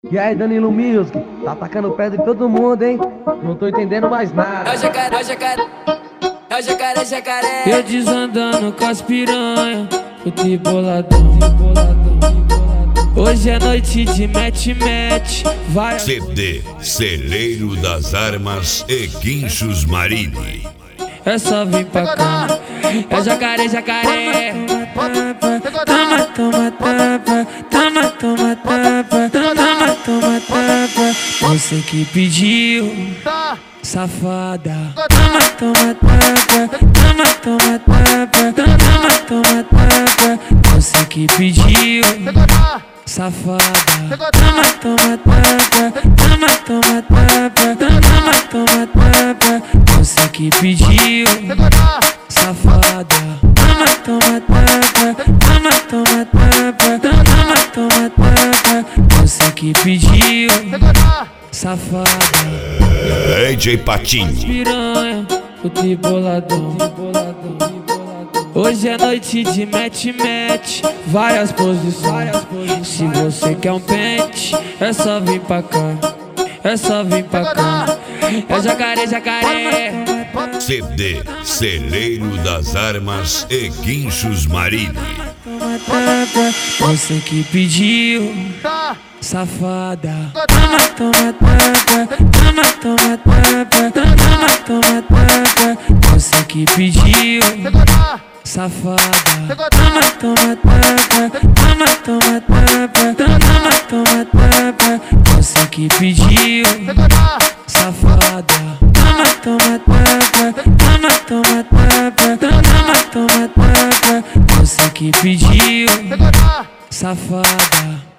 E aí, Danilo Music, tá atacando pedra em todo mundo, hein? Não tô entendendo mais nada. É o jacaré, é o jacaré, é o jacaré, jacaré. Eu desandando com as piranha, fui boladão. Hoje é noite de mete-mete. Vai CD Celeiro das Armas e Guinchos Marini. é só vir pra cá. É jacaré, jacaré. Toma, toma, tapa. Toma, toma, tapa. Toma, toma, tapa. Você que pediu, safada. Toma, toma, tapa. Toma, toma, tapa. Toma, toma, tapa. Você que pediu, safada. Toma, toma, tapa. Toma, toma, tapa. Toma, toma, tapa. Você que pediu, safada. Toma, toma, tapa. Toma, toma, tapa. Toma, toma, tapa. Você que pediu, safada. DJ Patinho. Piranha, fui boladão. Hoje é noite de mete-mete, várias posições. Se você quer um pente, é só vir pra cá. É só vir pra cá. É jacaré, jacaré. CD Celeiro das Armas e Guinchos Marini. Você que pediu, safada. Toma, toma, tapa. Toma, toma, tapa. Toma, toma, tapa. Você que pediu, safada. Toma, toma, tapa. Toma, toma, tapa. Toma, toma, tapa. Você que pediu, safada. Toma, toma, tapa. Toma, toma, tapa. Toma, toma, tapa. Você que pediu, safada.